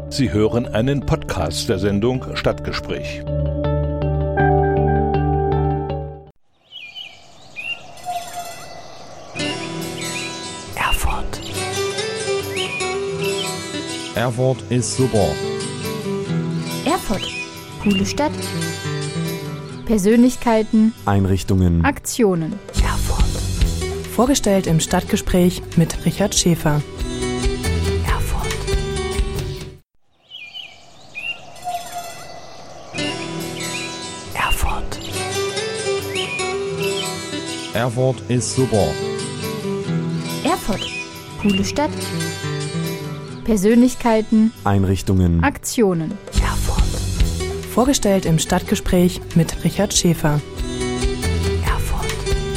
Sie hören einen Podcast der Sendung Stadtgespräch. Erfurt. Erfurt ist super. Erfurt. Coole Stadt. Persönlichkeiten. Einrichtungen. Aktionen. Erfurt. Vorgestellt im Stadtgespräch mit Richard Schäfer. Erfurt. Erfurt. Erfurt ist super. Erfurt. Coole Stadt. Persönlichkeiten. Einrichtungen. Aktionen. Erfurt. Vorgestellt im Stadtgespräch mit Richard Schäfer. Erfurt.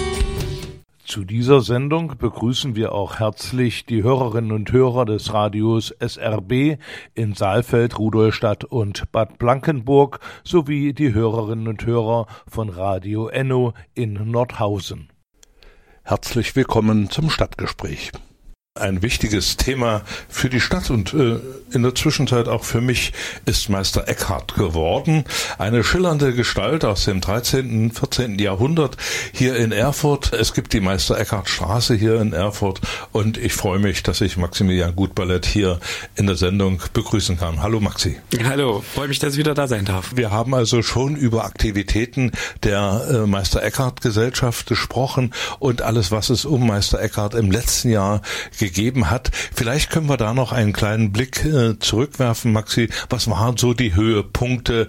Zu dieser Sendung begrüßen wir auch herzlich die Hörerinnen und Hörer des Radios SRB in Saalfeld, Rudolstadt und Bad Blankenburg sowie die Hörerinnen und Hörer von Radio Enno in Nordhausen. Herzlich willkommen zum Stadtgespräch. Ein wichtiges Thema für die Stadt und in der Zwischenzeit auch für mich ist Meister Eckhart geworden. Eine schillernde Gestalt aus dem 13., 14. Jahrhundert hier in Erfurt. Es gibt die Meister Eckhart Straße hier in Erfurt und ich freue mich, dass ich Maximilian Gutballett hier in der Sendung begrüßen kann. Hallo Maxi. Hallo, freue mich, dass ich wieder da sein darf. Wir haben also schon über Aktivitäten der Meister Eckhart Gesellschaft gesprochen und alles, was es um Meister Eckhart im letzten Jahr gegeben hat. Vielleicht können wir da noch einen kleinen Blick zurückwerfen, Maxi. Was waren so die Höhepunkte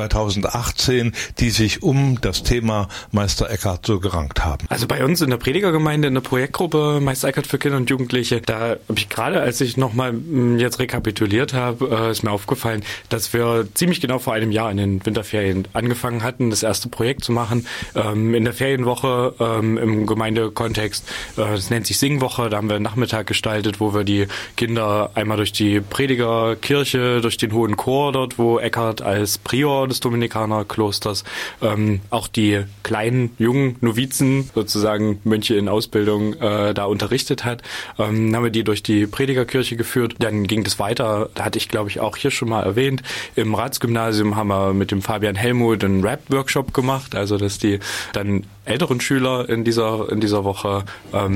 2018, die sich um das Thema Meister Eckhart so gerankt haben? Also bei uns in der Predigergemeinde, in der Projektgruppe Meister Eckhart für Kinder und Jugendliche, da habe ich gerade, als ich nochmal jetzt rekapituliert habe, ist mir aufgefallen, dass wir ziemlich genau vor einem Jahr in den Winterferien angefangen hatten, das erste Projekt zu machen. In der Ferienwoche im Gemeindekontext, das nennt sich Singwoche, da haben wir Nachmittag gestaltet, wo wir die Kinder einmal durch die Predigerkirche, durch den Hohen Chor dort, wo Eckhart als Prior des Dominikanerklosters auch die kleinen, jungen Novizen, sozusagen Mönche in Ausbildung, da unterrichtet hat, haben wir die durch die Predigerkirche geführt. Dann ging es weiter, da hatte ich glaube ich auch hier schon mal erwähnt, im Ratsgymnasium haben wir mit dem Fabian Helmuth einen Rap-Workshop gemacht, also dass die dann älteren Schüler in dieser Woche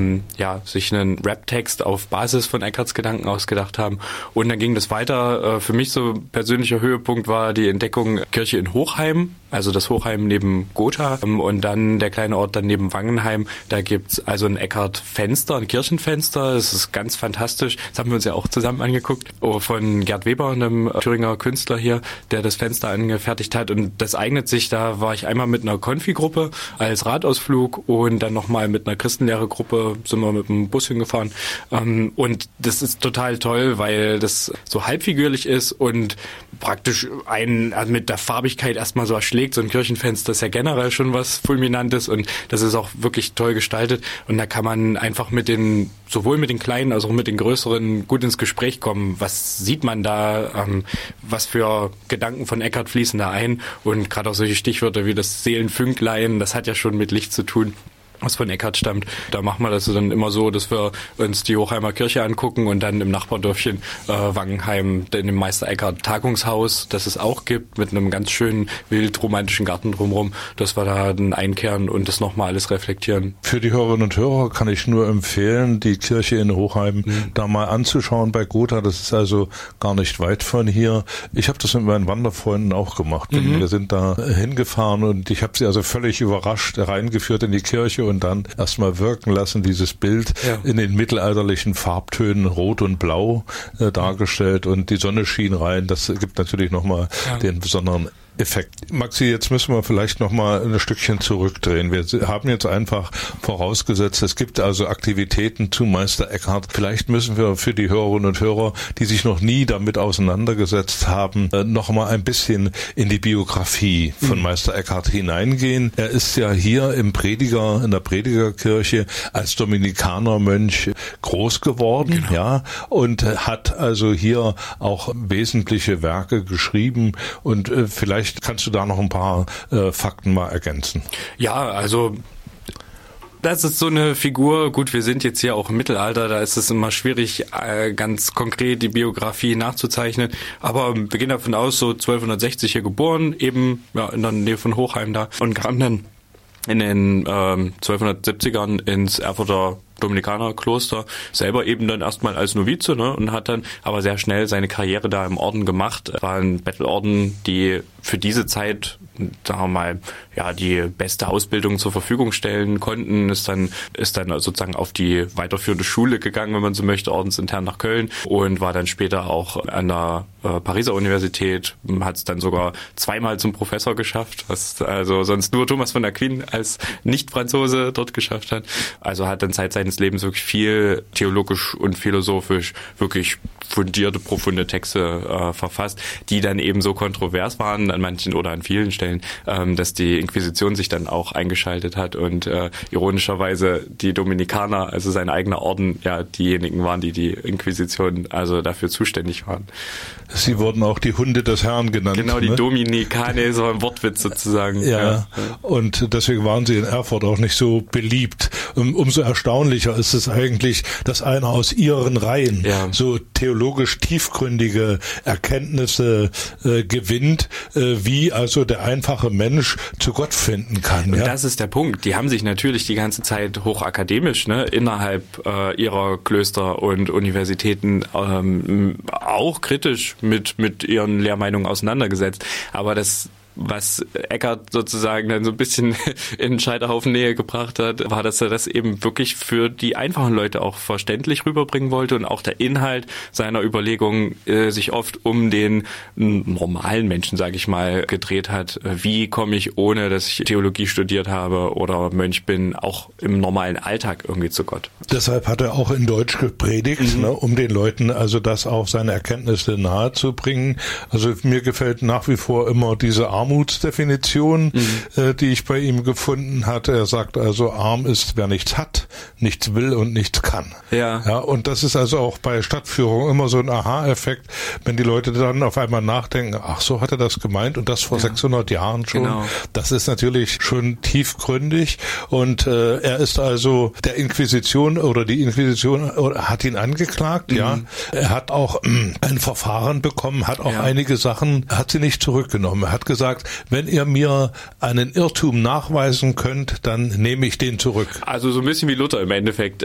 sich einen Rap-Text auf Basis von Eckharts Gedanken ausgedacht haben. Und dann ging das weiter. Für mich so persönlicher Höhepunkt war die Entdeckung Kirche in Hochheim, also das Hochheim neben Gotha und dann der kleine Ort dann neben Wangenheim. Da gibt's also ein Eckhart-Fenster, ein Kirchenfenster. Das ist ganz fantastisch. Das haben wir uns ja auch zusammen angeguckt. Von Gerd Weber, einem Thüringer Künstler hier, der das Fenster angefertigt hat. Und das eignet sich, da war ich einmal mit einer Konfi-Gruppe als Radausflug und dann nochmal mit einer Christenlehre-Gruppe sind wir mit dem Bus hingefahren. Und das ist total toll, weil das so halbfigürlich ist und praktisch einen mit der Farbigkeit erstmal so erschlägt. So ein Kirchenfenster ist ja generell schon was Fulminantes und das ist auch wirklich toll gestaltet. Und da kann man einfach sowohl mit den Kleinen als auch mit den Größeren gut ins Gespräch kommen. Was sieht man da? Was für Gedanken von Eckhart fließen da ein? Und gerade auch solche Stichwörter wie das Seelenfünklein, das hat ja schon mit Licht zu tun, was von Eckhart stammt. Da machen wir das dann immer so, dass wir uns die Hochheimer Kirche angucken und dann im Nachbardörfchen Wangenheim in dem Meister Eckhart Tagungshaus, das es auch gibt, mit einem ganz schönen wildromantischen Garten drumherum, dass wir da dann einkehren und das nochmal alles reflektieren. Für die Hörerinnen und Hörer kann ich nur empfehlen, die Kirche in Hochheim da mal anzuschauen bei Gotha. Das ist also gar nicht weit von hier. Ich habe das mit meinen Wanderfreunden auch gemacht. Wir sind da hingefahren und ich habe sie also völlig überrascht reingeführt in die Kirche und dann erstmal wirken lassen, dieses Bild in den mittelalterlichen Farbtönen Rot und Blau dargestellt und die Sonne schien rein. Das gibt natürlich nochmal den besonderen Effekt. Maxi, jetzt müssen wir vielleicht noch mal ein Stückchen zurückdrehen. Wir haben jetzt einfach vorausgesetzt, es gibt also Aktivitäten zu Meister Eckhart. Vielleicht müssen wir für die Hörerinnen und Hörer, die sich noch nie damit auseinandergesetzt haben, noch mal ein bisschen in die Biografie von Meister Eckhart hineingehen. Er ist ja hier in der Predigerkirche als Dominikanermönch groß geworden, und hat also hier auch wesentliche Werke geschrieben und vielleicht kannst du da noch ein paar Fakten mal ergänzen. Ja, also Das ist so eine Figur, gut, wir sind jetzt hier auch im Mittelalter, da ist es immer schwierig, ganz konkret die Biografie nachzuzeichnen, aber wir gehen davon aus, so 1260 hier geboren, eben in der Nähe von Hochheim da und kam dann in den 1270ern ins Erfurter Dominikanerkloster, selber eben dann erstmal als Novize, ne, und hat dann aber sehr schnell seine Karriere da im Orden gemacht. War ein Bettelorden, die für diese Zeit, sagen wir mal, ja, die beste Ausbildung zur Verfügung stellen konnten, ist dann sozusagen auf die weiterführende Schule gegangen, wenn man so möchte, ordensintern nach Köln und war dann später auch an der Pariser Universität, hat es dann sogar zweimal zum Professor geschafft, was also sonst nur Thomas von Aquin als Nicht-Franzose dort geschafft hat. Also hat dann seit seines Lebens wirklich viel theologisch und philosophisch wirklich fundierte, profunde Texte verfasst, die dann eben so kontrovers waren an manchen oder an vielen Stellen, dass die Inquisition sich dann auch eingeschaltet hat und ironischerweise die Dominikaner, also sein eigener Orden, ja diejenigen waren, die die Inquisition also dafür zuständig waren. Sie wurden auch die Hunde des Herrn genannt. Genau, die Dominikaner, so ein Wortwitz sozusagen. Ja, und deswegen waren sie in Erfurt auch nicht so beliebt. Umso erstaunlicher ist es eigentlich, dass einer aus ihren Reihen so theologisch tiefgründige Erkenntnisse gewinnt, wie also der einfache Mensch zu Gott finden kann. Und das ist der Punkt. Die haben sich natürlich die ganze Zeit hochakademisch, ne, innerhalb ihrer Klöster und Universitäten auch kritisch mit ihren Lehrmeinungen auseinandergesetzt. Aber das, was Eckhart sozusagen dann so ein bisschen in Scheiterhaufen Nähe gebracht hat, war, dass er das eben wirklich für die einfachen Leute auch verständlich rüberbringen wollte und auch der Inhalt seiner Überlegungen sich oft um den normalen Menschen, sage ich mal, gedreht hat. Wie komme ich, ohne dass ich Theologie studiert habe oder Mönch bin, auch im normalen Alltag irgendwie zu Gott? Deshalb hat er auch in Deutsch gepredigt, ne, um den Leuten also das auch seine Erkenntnisse nahezubringen. Also mir gefällt nach wie vor immer diese Armutsdefinition, die ich bei ihm gefunden hatte. Er sagt also, arm ist, wer nichts hat, nichts will und nichts kann. Ja, und das ist also auch bei Stadtführung immer so ein Aha-Effekt, wenn die Leute dann auf einmal nachdenken, ach, so hat er das gemeint und das vor 600 Jahren schon. Genau. Das ist natürlich schon tiefgründig und er ist also der Inquisition oder die Inquisition hat ihn angeklagt, ja. Er hat auch ein Verfahren bekommen, hat auch einige Sachen, hat sie nicht zurückgenommen. Er hat gesagt, wenn ihr mir einen Irrtum nachweisen könnt, dann nehme ich den zurück. Also so ein bisschen wie Luther im Endeffekt.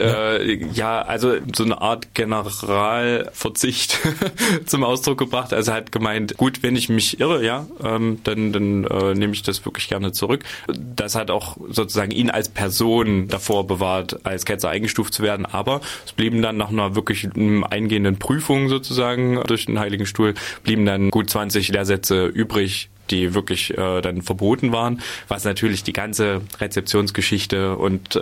Also so eine Art Generalverzicht zum Ausdruck gebracht. Also er hat gemeint, gut, wenn ich mich irre, dann nehme ich das wirklich gerne zurück. Das hat auch sozusagen ihn als Person davor bewahrt, als Ketzer eingestuft zu werden. Aber es blieben dann nach einer wirklich eingehenden Prüfung sozusagen durch den Heiligen Stuhl, blieben dann gut 20 Lehrsätze übrig, die wirklich dann verboten waren, was natürlich die ganze Rezeptionsgeschichte und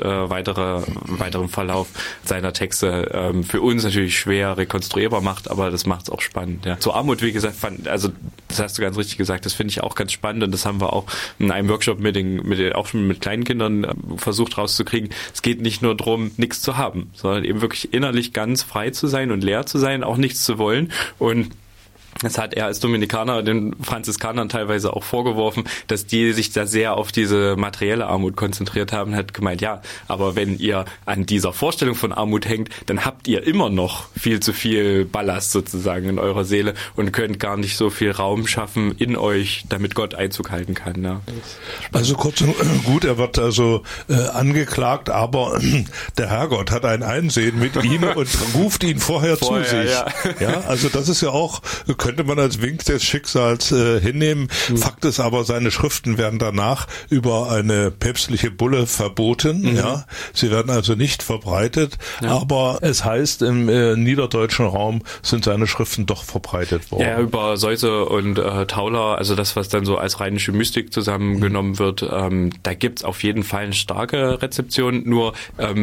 weiteren Verlauf seiner Texte für uns natürlich schwer rekonstruierbar macht, aber das macht es auch spannend. Ja. Zur Armut, wie gesagt, das hast du ganz richtig gesagt, das finde ich auch ganz spannend und das haben wir auch in einem Workshop auch schon mit kleinen Kindern versucht rauszukriegen. Es geht nicht nur darum, nichts zu haben, sondern eben wirklich innerlich ganz frei zu sein und leer zu sein, auch nichts zu wollen und das hat er als Dominikaner den Franziskanern teilweise auch vorgeworfen, dass die sich da sehr auf diese materielle Armut konzentriert haben. Hat gemeint, ja, aber wenn ihr an dieser Vorstellung von Armut hängt, dann habt ihr immer noch viel zu viel Ballast sozusagen in eurer Seele und könnt gar nicht so viel Raum schaffen in euch, damit Gott Einzug halten kann. Ja. Also kurz und gut, er wird also angeklagt, aber der Herrgott hat ein Einsehen mit ihm und ruft ihn vorher zu sich. Ja, also das ist ja auch, könnte man als Wink des Schicksals hinnehmen. Fakt ist aber, seine Schriften werden danach über eine päpstliche Bulle verboten. Ja, sie werden also nicht verbreitet. Aber es heißt, im niederdeutschen Raum sind seine Schriften doch verbreitet worden. Ja, über Seuse und Tauler, also das, was dann so als rheinische Mystik zusammengenommen wird, da gibt's auf jeden Fall eine starke Rezeption, nur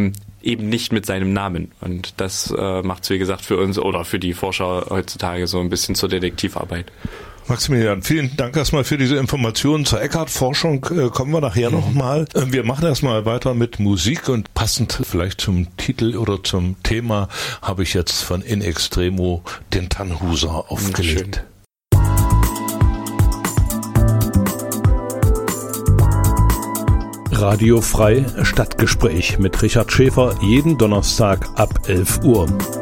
eben nicht mit seinem Namen. Und das macht es, wie gesagt, für uns oder für die Forscher heutzutage so ein bisschen zur Detektivarbeit. Maximilian, vielen Dank erstmal für diese Informationen zur Eckhart-Forschung. Kommen wir nachher nochmal. Wir machen erstmal weiter mit Musik und passend vielleicht zum Titel oder zum Thema habe ich jetzt von In Extremo den Tannhuser aufgelegt. Radio Frei Stadtgespräch mit Richard Schäfer jeden Donnerstag ab 11 Uhr.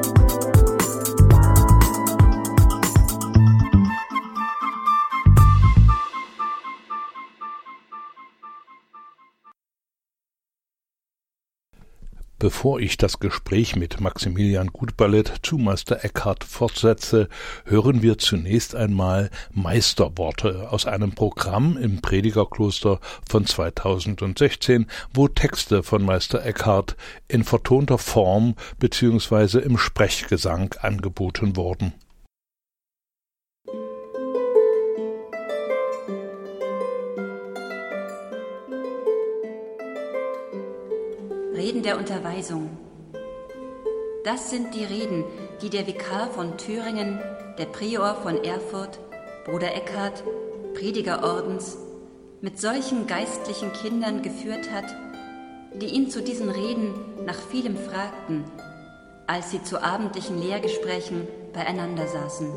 Bevor ich das Gespräch mit Maximilian Gutballett zu Meister Eckhart fortsetze, hören wir zunächst einmal Meisterworte aus einem Programm im Predigerkloster von 2016, wo Texte von Meister Eckhart in vertonter Form bzw. im Sprechgesang angeboten wurden. Reden der Unterweisung. Das sind die Reden, die der Vikar von Thüringen, der Prior von Erfurt, Bruder Eckhart, Predigerordens, mit solchen geistlichen Kindern geführt hat, die ihn zu diesen Reden nach vielem fragten, als sie zu abendlichen Lehrgesprächen beieinander saßen.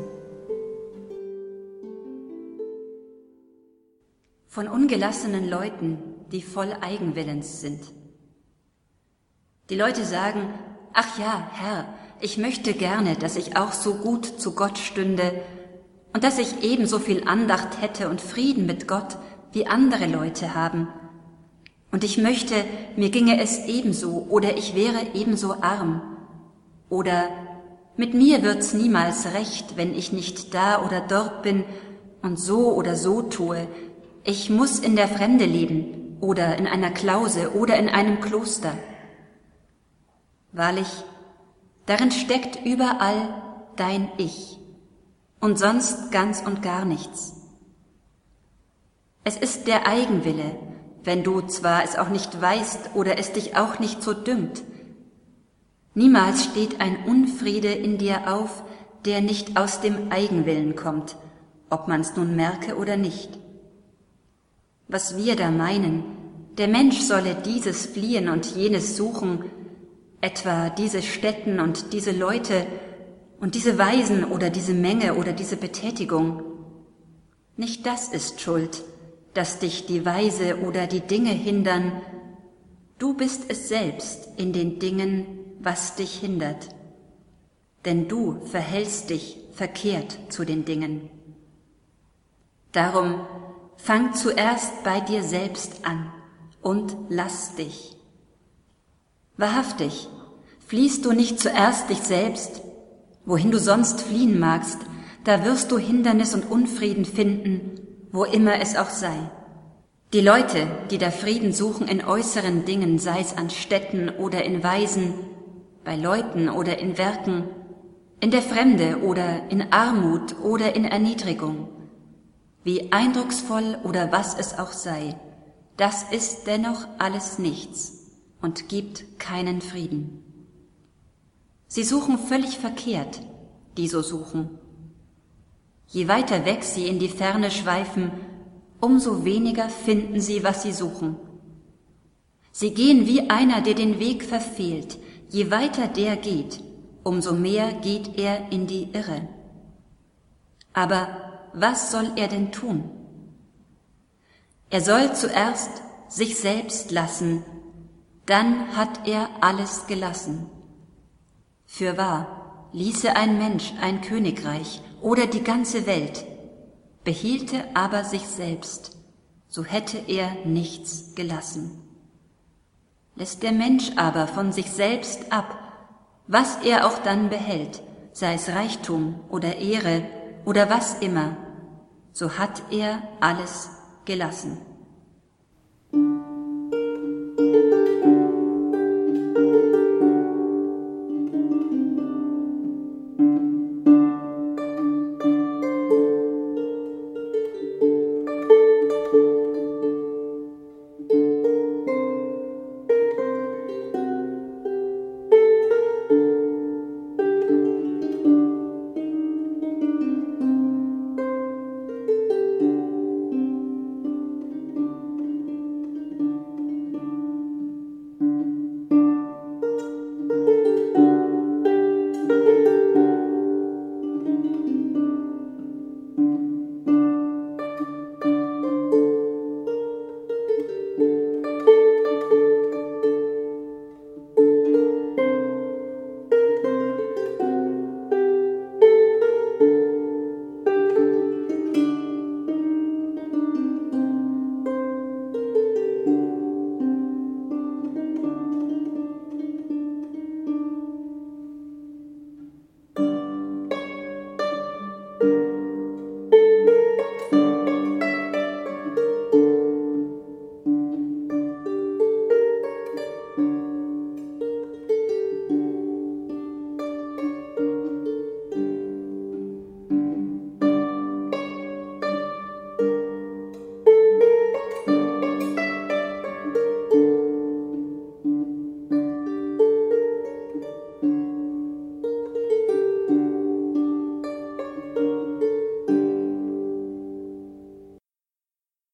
Von ungelassenen Leuten, die voll Eigenwillens sind. Die Leute sagen, ach ja, Herr, ich möchte gerne, dass ich auch so gut zu Gott stünde und dass ich ebenso viel Andacht hätte und Frieden mit Gott, wie andere Leute haben. Und ich möchte, mir ginge es ebenso oder ich wäre ebenso arm. Oder mit mir wird's niemals recht, wenn ich nicht da oder dort bin und so oder so tue. Ich muss in der Fremde leben oder in einer Klause oder in einem Kloster. Wahrlich, darin steckt überall dein Ich und sonst ganz und gar nichts. Es ist der Eigenwille, wenn du zwar es auch nicht weißt oder es dich auch nicht so dünkt. Niemals steht ein Unfriede in dir auf, der nicht aus dem Eigenwillen kommt, ob man's nun merke oder nicht. Was wir da meinen, der Mensch solle dieses fliehen und jenes suchen, etwa diese Stätten und diese Leute und diese Weisen oder diese Menge oder diese Betätigung. Nicht das ist schuld, dass dich die Weise oder die Dinge hindern. Du bist es selbst in den Dingen, was dich hindert. Denn du verhältst dich verkehrt zu den Dingen. Darum fang zuerst bei dir selbst an und lass dich. Wahrhaftig, fliehst du nicht zuerst dich selbst, wohin du sonst fliehen magst, da wirst du Hindernis und Unfrieden finden, wo immer es auch sei. Die Leute, die da Frieden suchen in äußeren Dingen, sei es an Städten oder in Weisen, bei Leuten oder in Werken, in der Fremde oder in Armut oder in Erniedrigung, wie eindrucksvoll oder was es auch sei, das ist dennoch alles nichts und gibt keinen Frieden. Sie suchen völlig verkehrt, die so suchen. Je weiter weg sie in die Ferne schweifen, umso weniger finden sie, was sie suchen. Sie gehen wie einer, der den Weg verfehlt. Je weiter der geht, umso mehr geht er in die Irre. Aber was soll er denn tun? Er soll zuerst sich selbst lassen, dann hat er alles gelassen. Fürwahr, ließe ein Mensch ein Königreich oder die ganze Welt, behielte aber sich selbst, so hätte er nichts gelassen. Lässt der Mensch aber von sich selbst ab, was er auch dann behält, sei es Reichtum oder Ehre oder was immer, so hat er alles gelassen.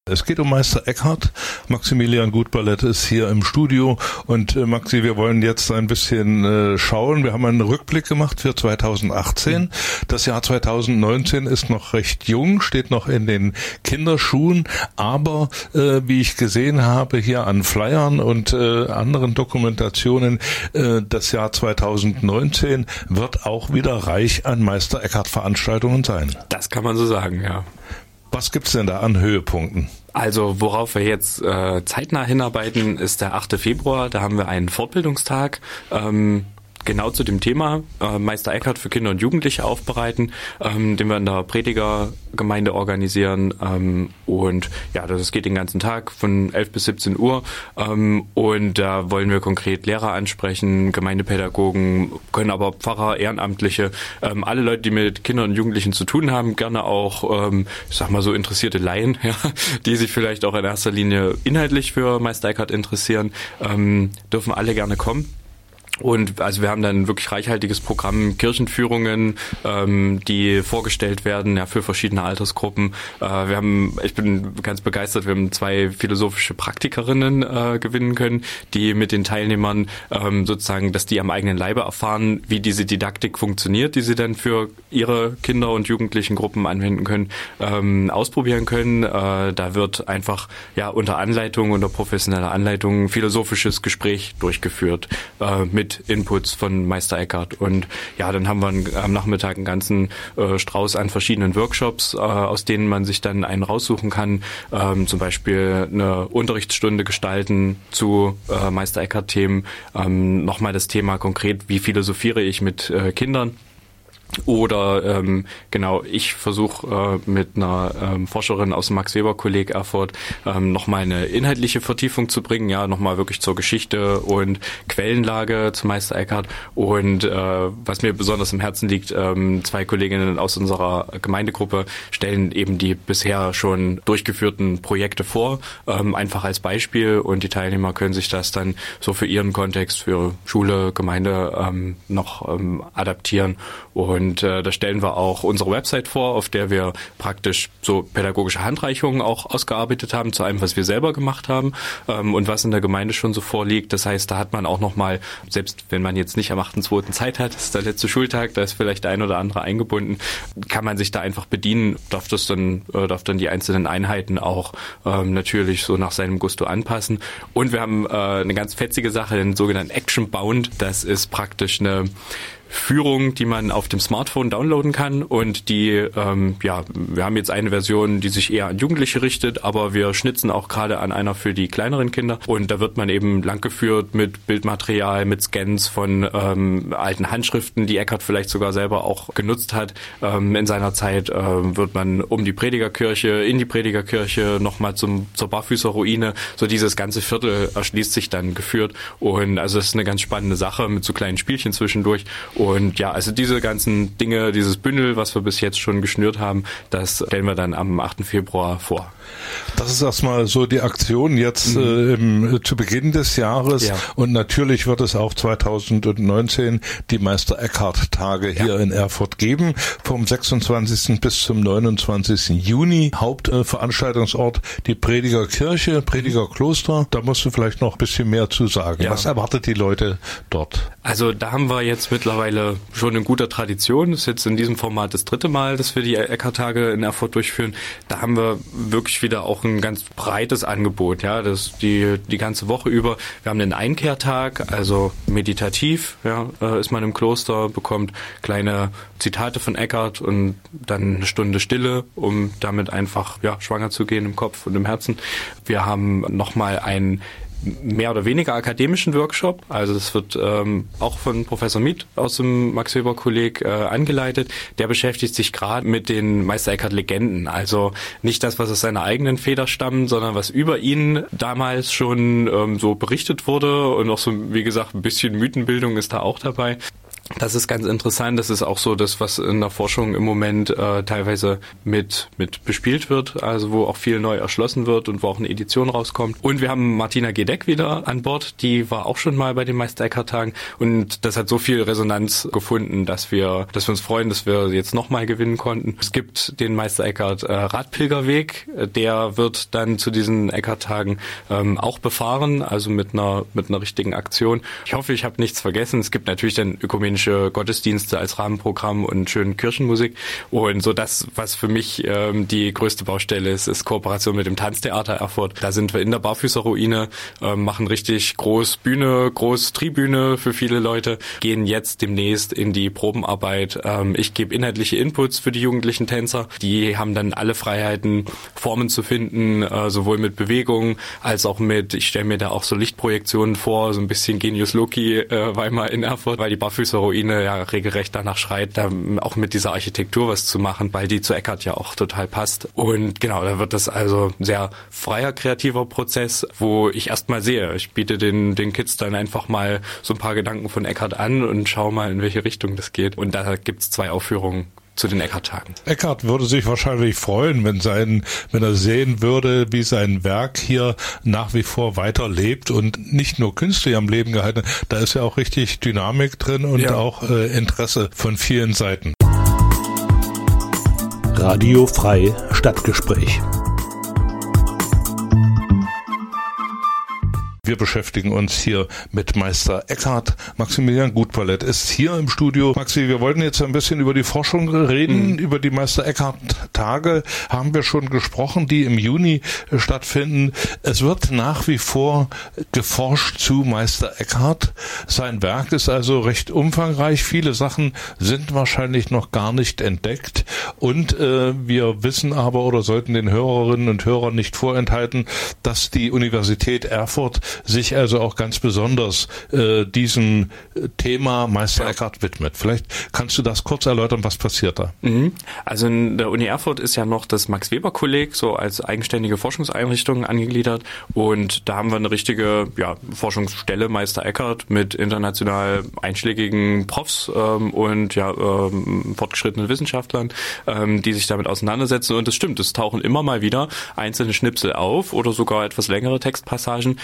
Es geht um Meister Eckhart. Maximilian Gutballett ist hier im Studio und Maxi, wir wollen jetzt ein bisschen schauen. Wir haben einen Rückblick gemacht für 2018. Das Jahr 2019 ist noch recht jung, steht noch in den Kinderschuhen, aber wie ich gesehen habe hier an Flyern und anderen Dokumentationen, das Jahr 2019 wird auch wieder reich an Meister Eckhart Veranstaltungen sein. Das kann man so sagen, ja. Was gibt's denn da an Höhepunkten? Also worauf wir jetzt zeitnah hinarbeiten, ist der 8. Februar. Da haben wir einen Fortbildungstag, genau zu dem Thema Meister Eckhart für Kinder und Jugendliche aufbereiten, den wir in der Predigergemeinde organisieren. Und ja, das geht den ganzen Tag von 11 bis 17 Uhr. Und da wollen wir konkret Lehrer ansprechen, Gemeindepädagogen, können aber Pfarrer, Ehrenamtliche, alle Leute, die mit Kindern und Jugendlichen zu tun haben, gerne auch, ich sag mal so interessierte Laien, ja, die sich vielleicht auch in erster Linie inhaltlich für Meister Eckhart interessieren, dürfen alle gerne kommen. Und also wir haben dann ein wirklich reichhaltiges Programm, Kirchenführungen, die vorgestellt werden, ja, für verschiedene Altersgruppen. Ich bin ganz begeistert, wir haben 2 philosophische Praktikerinnen gewinnen können, die mit den Teilnehmern sozusagen, dass die am eigenen Leibe erfahren, wie diese Didaktik funktioniert, die sie dann für ihre Kinder- und Jugendlichen-Gruppen anwenden können, ausprobieren können. Da wird einfach ja unter Anleitung, unter professioneller Anleitung ein philosophisches Gespräch durchgeführt mit Inputs von Meister Eckhart. Und ja, dann haben wir am Nachmittag einen ganzen Strauß an verschiedenen Workshops, aus denen man sich dann einen raussuchen kann. Zum Beispiel eine Unterrichtsstunde gestalten zu Meister Eckhart-Themen. Nochmal das Thema konkret, wie philosophiere ich mit Kindern. Oder ich versuche mit einer Forscherin aus dem Max-Weber-Kolleg Erfurt nochmal eine inhaltliche Vertiefung zu bringen, ja, nochmal wirklich zur Geschichte und Quellenlage zu Meister Eckhart. Und was mir besonders im Herzen liegt, 2 Kolleginnen aus unserer Gemeindegruppe stellen eben die bisher schon durchgeführten Projekte vor, einfach als Beispiel, und die Teilnehmer können sich das dann so für ihren Kontext, für Schule, Gemeinde noch adaptieren. Und da stellen wir auch unsere Website vor, auf der wir praktisch so pädagogische Handreichungen auch ausgearbeitet haben zu allem, was wir selber gemacht haben und was in der Gemeinde schon so vorliegt. Das heißt, da hat man auch nochmal, selbst wenn man jetzt nicht am 8.2. Zeit hat, das ist der letzte Schultag, da ist vielleicht der ein oder andere eingebunden, kann man sich da einfach bedienen, darf dann die einzelnen Einheiten auch natürlich so nach seinem Gusto anpassen. Und wir haben eine ganz fetzige Sache, den sogenannten Action Bound. Das ist praktisch eine Führung, die man auf dem Smartphone downloaden kann, und wir haben jetzt eine Version, die sich eher an Jugendliche richtet, aber wir schnitzen auch gerade an einer für die kleineren Kinder, und da wird man eben langgeführt mit Bildmaterial, mit Scans von alten Handschriften, die Eckhart vielleicht sogar selber auch genutzt hat. In seiner Zeit wird man um die Predigerkirche, in die Predigerkirche, nochmal zur Barfüßerruine, so dieses ganze Viertel erschließt sich dann geführt, und also das ist eine ganz spannende Sache mit so kleinen Spielchen zwischendurch. Und ja, also diese ganzen Dinge, dieses Bündel, was wir bis jetzt schon geschnürt haben, das stellen wir dann am 8. Februar vor. Das ist erstmal so die Aktion jetzt zu Beginn des Jahres. Ja. Und natürlich wird es auch 2019 die Meister Eckhart Tage hier in Erfurt geben, vom 26. bis zum 29. Juni. Hauptveranstaltungsort die Predigerkirche, Predigerkloster. Da musst du vielleicht noch ein bisschen mehr zu sagen. Ja. Was erwartet die Leute dort? Also da haben wir jetzt mittlerweile schon in guter Tradition. Das ist jetzt in diesem Format das 3. Mal, dass wir die Eckhart-Tage in Erfurt durchführen. Da haben wir wirklich wieder auch ein ganz breites Angebot, ja, das die ganze Woche über. Wir haben den Einkehrtag, also meditativ, ja, ist man im Kloster, bekommt kleine Zitate von Eckhart und dann eine Stunde Stille, um damit einfach schwanger zu gehen im Kopf und im Herzen. Wir haben nochmal einen mehr oder weniger akademischen Workshop, also das wird auch von Professor Miet aus dem Max-Weber-Kolleg angeleitet. Der beschäftigt sich gerade mit den Meister Eckhart-Legenden, also nicht das, was aus seiner eigenen Feder stammt, sondern was über ihn damals schon so berichtet wurde, und auch so, wie gesagt, ein bisschen Mythenbildung ist da auch dabei. Das ist ganz interessant. Das ist auch so das, was in der Forschung im Moment teilweise mit bespielt wird, also wo auch viel neu erschlossen wird und wo auch eine Edition rauskommt. Und wir haben Martina Gedeck wieder an Bord. Die war auch schon mal bei den Meister-Eckhart-Tagen und das hat so viel Resonanz gefunden, dass wir uns freuen, dass wir jetzt nochmal gewinnen konnten. Es gibt den Meister-Eckhart Radpilgerweg. Der wird dann zu diesen Eckhart-Tagen auch befahren, also mit einer richtigen Aktion. Ich hoffe, ich habe nichts vergessen. Es gibt natürlich dann ökumenische Gottesdienste als Rahmenprogramm und schöne Kirchenmusik. Und so das, was für mich die größte Baustelle ist Kooperation mit dem Tanztheater Erfurt. Da sind wir in der Barfüßerruine, machen richtig groß Bühne, groß Tribüne für viele Leute, gehen jetzt demnächst in die Probenarbeit. Ich gebe inhaltliche Inputs für die jugendlichen Tänzer. Die haben dann alle Freiheiten, Formen zu finden, sowohl mit Bewegung als auch ich stelle mir da auch so Lichtprojektionen vor, so ein bisschen Genius Loci Weimar in Erfurt, weil die Barfüßerruine ja regelrecht danach schreit, da auch mit dieser Architektur was zu machen, weil die zu Eckhart ja auch total passt. Und genau, da wird das also ein sehr freier, kreativer Prozess, wo ich erstmal sehe, ich biete den Kids dann einfach mal so ein paar Gedanken von Eckhart an und schau mal, in welche Richtung das geht. Und da gibt's 2 Aufführungen zu den Eckhart-Tagen. Eckhart würde sich wahrscheinlich freuen, wenn er sehen würde, wie sein Werk hier nach wie vor weiterlebt und nicht nur künstlich am Leben gehalten. Da ist ja auch richtig Dynamik drin und auch Interesse von vielen Seiten. Radio Frei Stadtgespräch. Wir beschäftigen uns hier mit Meister Eckhart. Maximilian Gutpalett ist hier im Studio. Maxi, wir wollten jetzt ein bisschen über die Forschung reden, über die Meister Eckhart-Tage haben wir schon gesprochen, die im Juni stattfinden. Es wird nach wie vor geforscht zu Meister Eckhart. Sein Werk ist also recht umfangreich. Viele Sachen sind wahrscheinlich noch gar nicht entdeckt. Und wir wissen aber oder sollten den Hörerinnen und Hörern nicht vorenthalten, dass die Universität Erfurt sich also auch ganz besonders diesem Thema Meister Eckhart widmet. Vielleicht kannst du das kurz erläutern, was passiert da? Also in der Uni Erfurt ist ja noch das Max-Weber-Kolleg so als eigenständige Forschungseinrichtung angegliedert und da haben wir eine richtige Forschungsstelle Meister Eckhart mit international einschlägigen Profs und fortgeschrittenen Wissenschaftlern, die sich damit auseinandersetzen und es stimmt, es tauchen immer mal wieder einzelne Schnipsel auf oder sogar etwas längere Textpassagen,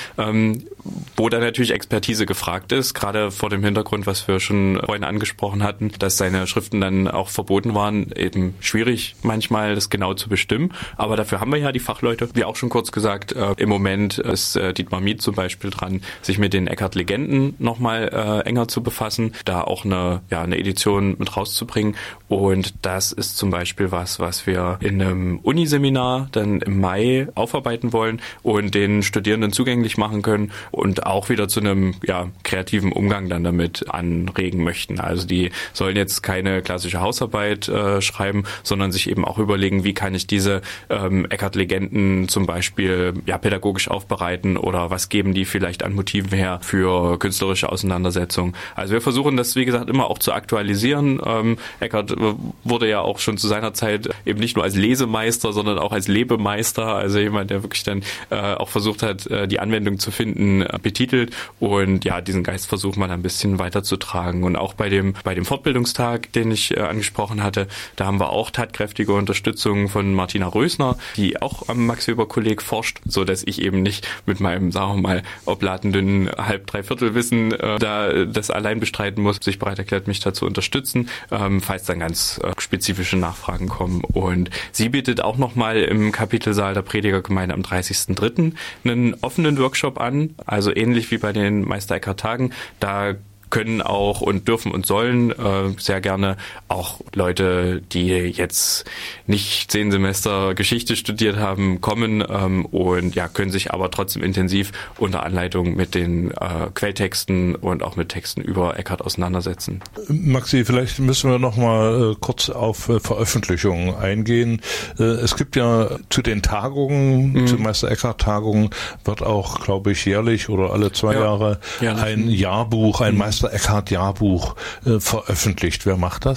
wo dann natürlich Expertise gefragt ist, gerade vor dem Hintergrund, was wir schon vorhin angesprochen hatten, dass seine Schriften dann auch verboten waren, eben schwierig manchmal das genau zu bestimmen, aber dafür haben wir ja die Fachleute, wie auch schon kurz gesagt, im Moment ist Dietmar Mieth zum Beispiel dran, sich mit den Eckhart-Legenden nochmal enger zu befassen, da auch eine Edition mit rauszubringen und das ist zum Beispiel was wir in einem Uniseminar dann im Mai aufarbeiten wollen und den Studierenden zugänglich machen können und auch wieder zu einem kreativen Umgang dann damit anregen möchten. Also die sollen jetzt keine klassische Hausarbeit schreiben, sondern sich eben auch überlegen, wie kann ich diese Eckhart-Legenden zum Beispiel pädagogisch aufbereiten oder was geben die vielleicht an Motiven her für künstlerische Auseinandersetzungen. Also wir versuchen das, wie gesagt, immer auch zu aktualisieren. Eckhart wurde ja auch schon zu seiner Zeit eben nicht nur als Lesemeister, sondern auch als Lebemeister, also jemand, der wirklich dann auch versucht hat, die Anwendung zu finden, betitelt und diesen Geist versucht man ein bisschen weiterzutragen und auch bei dem Fortbildungstag, den ich angesprochen hatte, da haben wir auch tatkräftige Unterstützung von Martina Rösner, die auch am Max-Weber-Kolleg forscht, so dass ich eben nicht mit meinem, sagen wir mal, oblatenden Halb-Dreiviertel-Wissen da das allein bestreiten muss, sich bereit erklärt, mich da zu unterstützen, falls dann ganz spezifische Nachfragen kommen und sie bietet auch nochmal im Kapitelsaal der Predigergemeinde am 30.03. einen offenen Workshop an, also ähnlich wie bei den Meister Eckhart-Tagen. Da können auch und dürfen und sollen sehr gerne auch Leute, die jetzt nicht 10 Semester Geschichte studiert haben, kommen und können sich aber trotzdem intensiv unter Anleitung mit den Quelltexten und auch mit Texten über Eckhart auseinandersetzen. Maxi, vielleicht müssen wir noch mal kurz auf Veröffentlichungen eingehen. Es gibt ja zu den Tagungen, zu Meister Eckhart-Tagungen, wird auch, glaube ich, jährlich oder alle 2 Jahre ein Jahrbuch, ein Meister Eckhart Jahrbuch veröffentlicht. Wer macht das?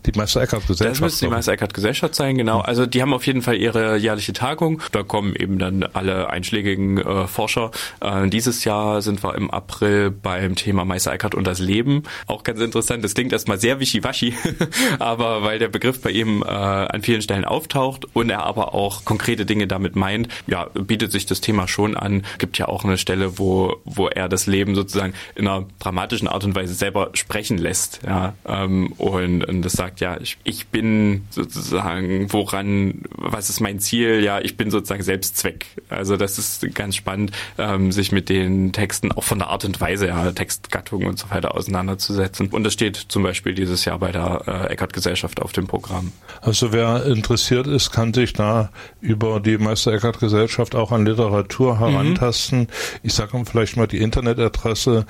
Die Meister-Eckhart-Gesellschaft. Das müsste die Meister-Eckhart-Gesellschaft sein, genau. Also die haben auf jeden Fall ihre jährliche Tagung. Da kommen eben dann alle einschlägigen Forscher. Dieses Jahr sind wir im April beim Thema Meister Eckhart und das Leben. Auch ganz interessant. Das klingt erstmal sehr wischiwaschi, aber weil der Begriff bei ihm an vielen Stellen auftaucht und er aber auch konkrete Dinge damit meint, ja, bietet sich das Thema schon an. Gibt ja auch eine Stelle, wo er das Leben sozusagen in einer dramatischen Art und Weise selber sprechen lässt. Ja, und das sagt, ja, ich bin sozusagen, was ist mein Ziel? Ja, ich bin sozusagen Selbstzweck. Also das ist ganz spannend, sich mit den Texten auch von der Art und Weise, ja, Textgattung und so weiter auseinanderzusetzen. Und das steht zum Beispiel dieses Jahr bei der Eckhart-Gesellschaft auf dem Programm. Also wer interessiert ist, kann sich da über die Meister-Eckhart-Gesellschaft auch an Literatur herantasten. Ich sage vielleicht mal die Internetadresse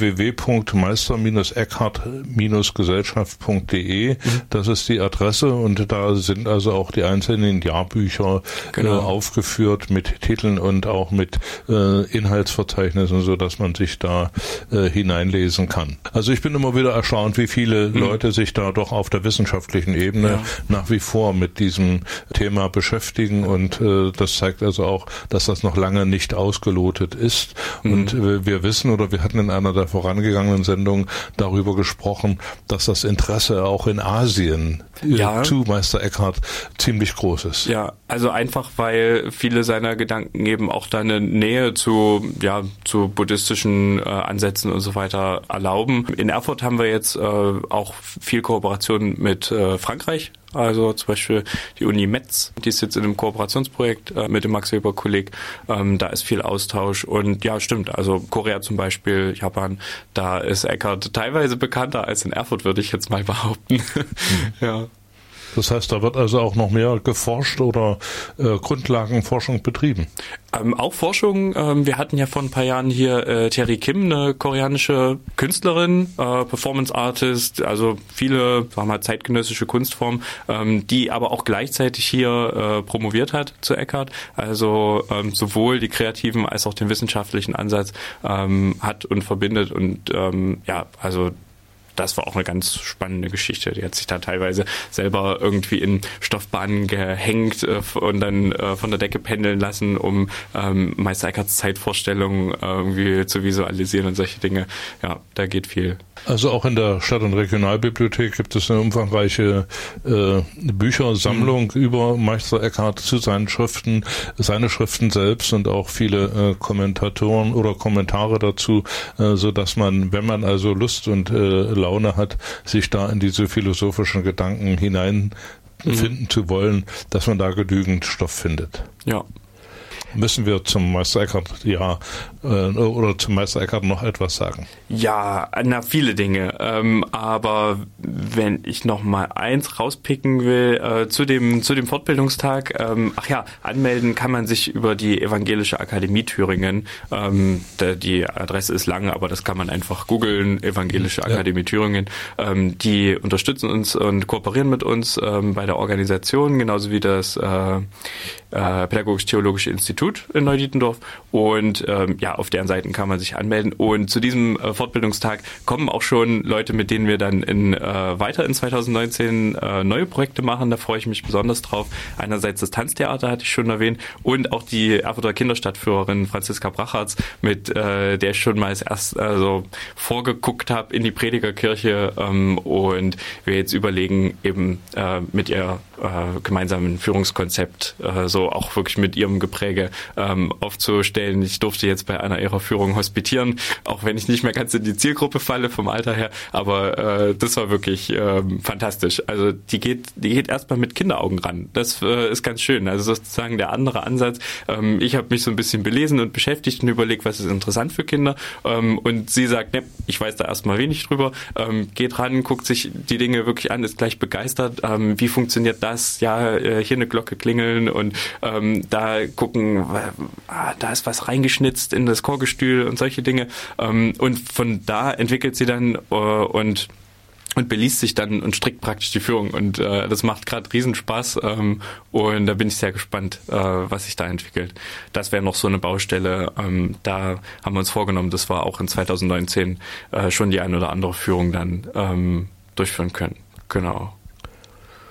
www.meister-eckhart-gesellschaft.de. Das ist die Adresse und da sind also auch die einzelnen Jahrbücher aufgeführt mit Titeln und auch mit Inhaltsverzeichnissen, so dass man sich da hineinlesen kann. Also ich bin immer wieder erstaunt, wie viele Leute sich da doch auf der wissenschaftlichen Ebene nach wie vor mit diesem Thema beschäftigen und das zeigt also auch, dass das noch lange nicht ausgelotet ist. Und wir wissen oder wir hatten in einer der vorangegangenen Sendungen darüber gesprochen, dass das Interesse auch in Asien zu Meister Eckhart ziemlich groß ist. Ja, also einfach, weil viele seiner Gedanken eben auch da eine Nähe zu buddhistischen Ansätzen und so weiter erlauben. In Erfurt haben wir jetzt auch viel Kooperation mit Frankreich. Also zum Beispiel die Uni Metz, die ist jetzt in einem Kooperationsprojekt mit dem Max-Weber-Kolleg. Da ist viel Austausch und ja, stimmt. Also Korea zum Beispiel, Japan, da ist Eckhart teilweise bekannter als in Erfurt, würde ich jetzt mal behaupten. Ja. Das heißt, da wird also auch noch mehr geforscht oder Grundlagenforschung betrieben? Auch Forschung. Wir hatten ja vor ein paar Jahren hier Terry Kim, eine koreanische Künstlerin, Performance Artist, also viele, sagen wir mal, zeitgenössische Kunstformen, die aber auch gleichzeitig hier promoviert hat zu Eckhart. Also sowohl die kreativen als auch den wissenschaftlichen Ansatz hat und verbindet und also das war auch eine ganz spannende Geschichte. Die hat sich da teilweise selber irgendwie in Stoffbahnen gehängt und dann von der Decke pendeln lassen, um Meister Eckharts Zeitvorstellungen irgendwie zu visualisieren und solche Dinge. Ja, da geht viel. Also auch in der Stadt- und Regionalbibliothek gibt es eine umfangreiche Büchersammlung über Meister Eckhart zu seinen Schriften, seine Schriften selbst und auch viele Kommentatoren oder Kommentare dazu, so dass man, wenn man also Lust und Laune hat, sich da in diese philosophischen Gedanken hineinfinden zu wollen, dass man da genügend Stoff findet. Ja. Müssen wir zum Meister Eckhart oder zum Meister Eckhart noch etwas sagen? Ja, viele Dinge. Aber wenn ich noch mal eins rauspicken will, zu dem Fortbildungstag, anmelden kann man sich über die Evangelische Akademie Thüringen. Die Adresse ist lang, aber das kann man einfach googeln, Evangelische Akademie Thüringen. Die unterstützen uns und kooperieren mit uns bei der Organisation, genauso wie das Pädagogisch-Theologische Institut in Neudietendorf und auf deren Seiten kann man sich anmelden und zu diesem Fortbildungstag kommen auch schon Leute, mit denen wir dann weiter in 2019 neue Projekte machen, da freue ich mich besonders drauf. Einerseits das Tanztheater hatte ich schon erwähnt und auch die Erfurter Kinderstadtführerin Franziska Brachartz, mit der ich schon mal erst vorgeguckt habe in die Predigerkirche und wir jetzt überlegen eben mit ihr gemeinsamen Führungskonzept so auch wirklich mit ihrem Gepräge aufzustellen. Ich durfte jetzt bei einer ihrer Führungen hospitieren, auch wenn ich nicht mehr ganz in die Zielgruppe falle vom Alter her, aber das war wirklich fantastisch. Also die geht erstmal mit Kinderaugen ran. Das ist ganz schön. Also sozusagen der andere Ansatz. Ich habe mich so ein bisschen belesen und beschäftigt und überlegt, was ist interessant für Kinder und sie sagt, ne, ich weiß da erstmal wenig drüber, geht ran, guckt sich die Dinge wirklich an, ist gleich begeistert. Wie funktioniert das? Ja, hier eine Glocke klingeln und da gucken, da ist was reingeschnitzt in das Chorgestühl und solche Dinge. Und von da entwickelt sie dann und beliest sich dann und strickt praktisch die Führung. Und das macht gerade Riesenspaß. Und da bin ich sehr gespannt, was sich da entwickelt. Das wäre noch so eine Baustelle. Da haben wir uns vorgenommen, dass wir auch in 2019 schon die eine oder andere Führung dann durchführen können. Genau.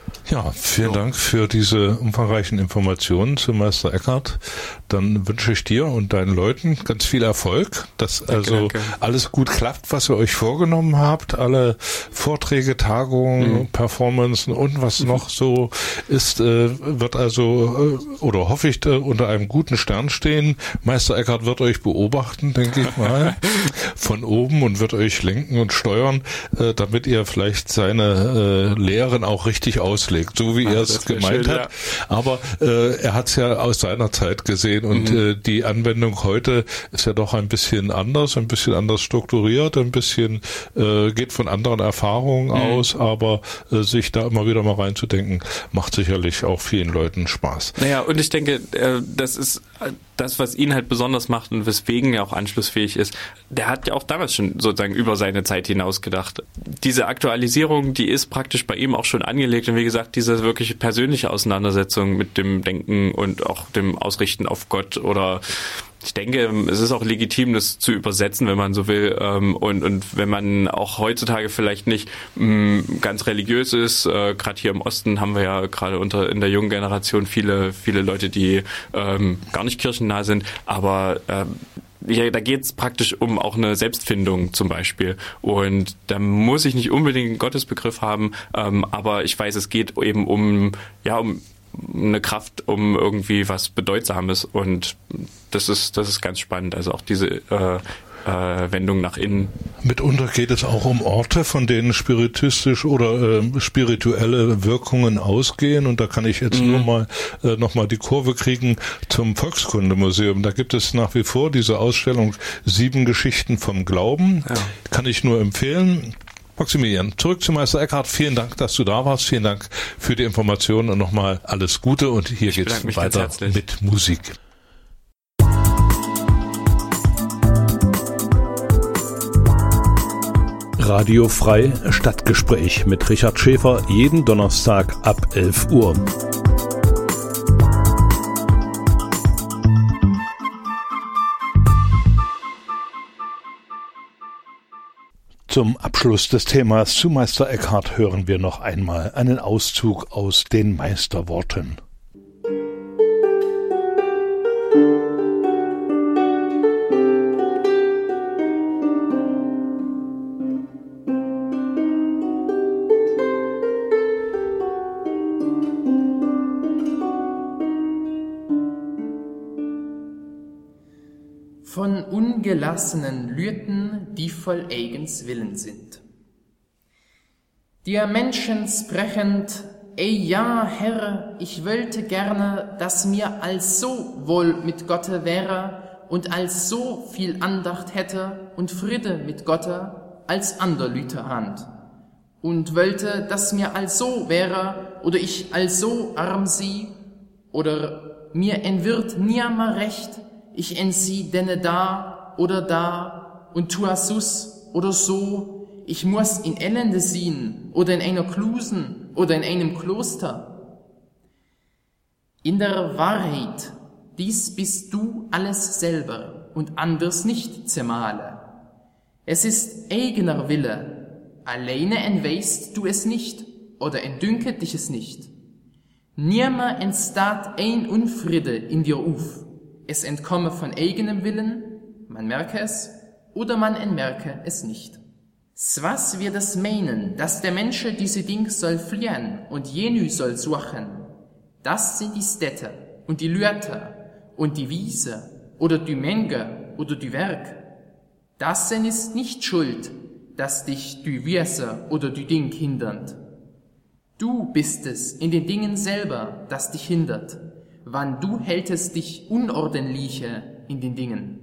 Ja, vielen Dank für diese umfangreichen Informationen zu Meister Eckhart. Dann wünsche ich dir und deinen Leuten ganz viel Erfolg, dass danke. Alles gut klappt, was ihr euch vorgenommen habt. Alle Vorträge, Tagungen, Performances und was noch so ist, wird also, oder hoffe ich, unter einem guten Stern stehen. Meister Eckhart wird euch beobachten, denke ich mal, von oben und wird euch lenken und steuern, damit ihr vielleicht seine Lehren auch richtig auslegt, so wie er es gemeint hat. Ja. Aber er hat es ja aus seiner Zeit gesehen und die Anwendung heute ist ja doch ein bisschen anders strukturiert, ein bisschen geht von anderen Erfahrungen aus, aber sich da immer wieder mal reinzudenken, macht sicherlich auch vielen Leuten Spaß. Naja, und ich denke, das ist das, was ihn halt besonders macht und weswegen er auch anschlussfähig ist. Der hat ja auch damals schon sozusagen über seine Zeit hinaus gedacht. Diese Aktualisierung, die ist praktisch bei ihm auch schon angelegt und wie gesagt, diese wirkliche persönliche Auseinandersetzung mit dem Denken und auch dem Ausrichten auf Gott oder ich denke, es ist auch legitim, das zu übersetzen, wenn man so will. Und wenn man auch heutzutage vielleicht nicht ganz religiös ist, gerade hier im Osten haben wir ja gerade in der jungen Generation viele Leute, die gar nicht kirchennah sind, aber ja, da geht es praktisch um auch eine Selbstfindung zum Beispiel. Und da muss ich nicht unbedingt einen Gottesbegriff haben, aber ich weiß, es geht eben um eine Kraft, um irgendwie was Bedeutsames und das ist ganz spannend, also auch diese Wendung nach innen. Mitunter geht es auch um Orte, von denen spiritistisch oder spirituelle Wirkungen ausgehen und da kann ich jetzt nur mal noch mal die Kurve kriegen zum Volkskundemuseum. Da gibt es nach wie vor diese Ausstellung 7 Geschichten vom Glauben. Ja. Kann ich nur empfehlen. Maximilian, zurück zu Meister Eckhart. Vielen Dank, dass du da warst. Vielen Dank für die Informationen und nochmal alles Gute. Und hier geht's weiter mit Musik. Radio Frei Stadtgespräch mit Richard Schäfer jeden Donnerstag ab 11 Uhr. Zum Abschluss des Themas zu Meister Eckhart hören wir noch einmal einen Auszug aus den Meisterworten. Von ungelassenen Lüten, die voll eigens Willen sind. Der Menschen sprechend, ey ja, Herr, ich wollte gerne, dass mir als so wohl mit Gotte wäre und als so viel Andacht hätte und Friede mit Gotte als ander Lüte Hand. Und wollte, dass mir also wäre oder ich also arm sie oder mir en wird niemmer recht, ich en sie denne da und tu sus oder so, ich muss in Elende sehen oder in einer Klusen oder in einem Kloster. In der Wahrheit, dies bist du alles selber und anders nicht zermale. Es ist eigener Wille, alleine entweist du es nicht oder entdünket dich es nicht. Nimmer entsteht ein Unfriede in dir auf. Es entkomme von eigenem Willen, man merke es, oder man entmerke es nicht. Was wir das meinen, dass der Mensch diese Ding soll fliehen und jenü soll suchen, das sind die Städte und die Lüte und die Wiese oder die Menge oder die Werk. Das ist nicht schuld, dass dich die Wiese oder die Ding hindert. Du bist es in den Dingen selber, das dich hindert, wann du hältest dich unordentliche in den Dingen.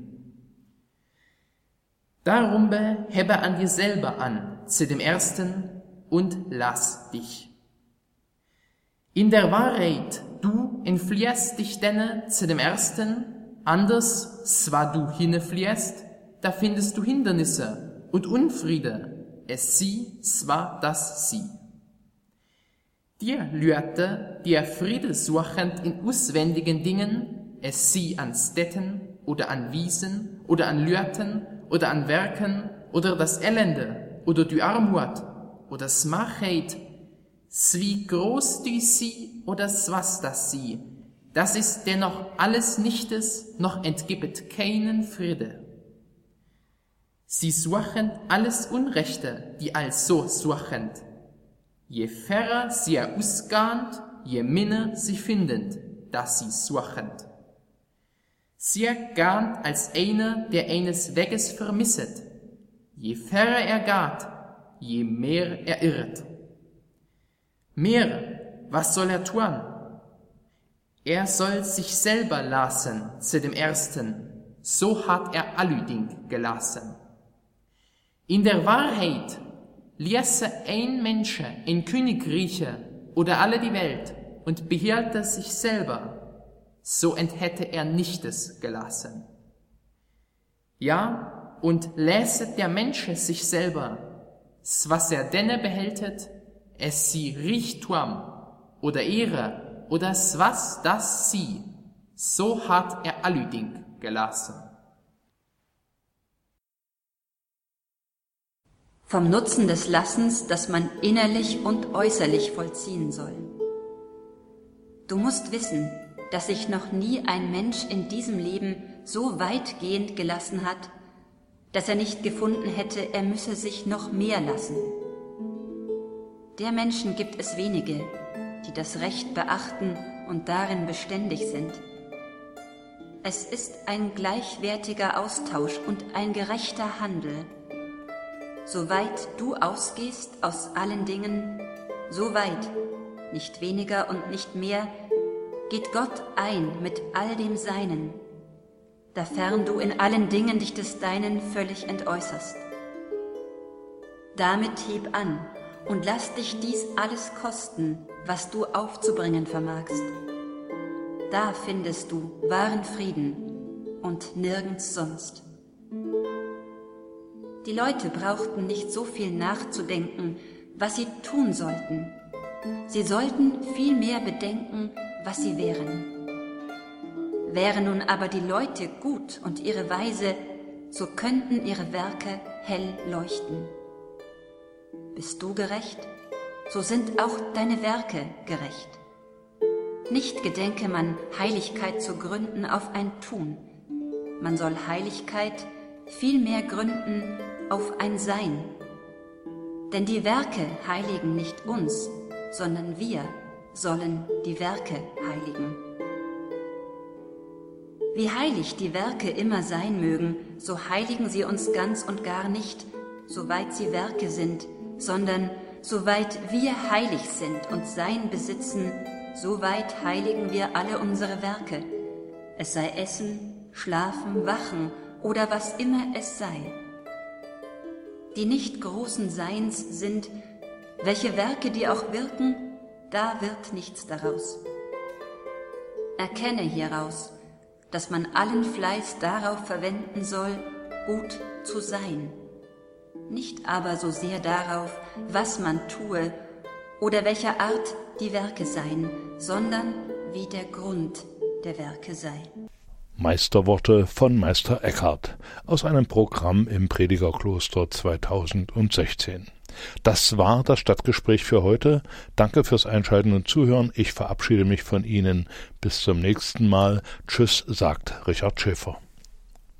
Darum hebe an dir selber an, zu dem Ersten, und lass dich. In der Wahrheit, du entfliehst dich denne zu dem Ersten, anders, zwar du hinnefliehst, da findest du Hindernisse und Unfriede, es sie, zwar das sie. Dir Leute, die Friede suchend in auswendigen Dingen, es sie an Städten oder an Wiesen oder an Lüten oder an Werken oder das Elende oder die Armut oder Smachheit, Wie groß du sie oder was das sie, das ist dennoch alles Nichtes, noch entgibet keinen Friede. Sie suchen alles Unrechte, die also suchen. Je ferner sie ausgahend, je minner sie findend, dass sie suchen. Sie gahnt als einer, der eines Weges vermisset. Je ferner er geht, je mehr er irrt. Mehr, was soll er tun? Er soll sich selber lassen zu dem Ersten, so hat er allüding gelassen. In der Wahrheit ließe ein Mensch in Königreiche oder alle die Welt und behielte sich selber, so enthätte er nichtes gelassen. Ja, und lässe der Mensch sich selber, was er denne behältet, es sie Reichtum oder Ehre oder was das sie, so hat er allüding gelassen. Vom Nutzen des Lassens, das man innerlich und äußerlich vollziehen soll. Du musst wissen, dass sich noch nie ein Mensch in diesem Leben so weitgehend gelassen hat, dass er nicht gefunden hätte, er müsse sich noch mehr lassen. Der Menschen gibt es wenige, die das Recht beachten und darin beständig sind. Es ist ein gleichwertiger Austausch und ein gerechter Handel. Soweit du ausgehst aus allen Dingen, so weit, nicht weniger und nicht mehr, geht Gott ein mit all dem Seinen, dafern du in allen Dingen dich des Deinen völlig entäußerst. Damit heb an und lass dich dies alles kosten, was du aufzubringen vermagst. Da findest du wahren Frieden und nirgends sonst. Die Leute brauchten nicht so viel nachzudenken, was sie tun sollten. Sie sollten vielmehr bedenken, was sie wären. Wären nun aber die Leute gut und ihre weise, so könnten ihre Werke hell leuchten. Bist du gerecht, so sind auch deine Werke gerecht. Nicht gedenke man, Heiligkeit zu gründen auf ein Tun. Man soll Heiligkeit vielmehr gründen auf ein Sein. Denn die Werke heiligen nicht uns, sondern wir sollen die Werke heiligen. Wie heilig die Werke immer sein mögen, so heiligen sie uns ganz und gar nicht, soweit sie Werke sind, sondern soweit wir heilig sind und Sein besitzen, soweit heiligen wir alle unsere Werke, es sei Essen, Schlafen, Wachen oder was immer es sei. Die nicht großen Seins sind, welche Werke die auch wirken, da wird nichts daraus. Erkenne hieraus, dass man allen Fleiß darauf verwenden soll, gut zu sein, nicht aber so sehr darauf, was man tue oder welcher Art die Werke seien, sondern wie der Grund der Werke sei. Meisterworte von Meister Eckhart aus einem Programm im Predigerkloster 2016. Das war das Stadtgespräch für heute. Danke fürs Einschalten und Zuhören. Ich verabschiede mich von Ihnen. Bis zum nächsten Mal. Tschüss, sagt Richard Schäfer.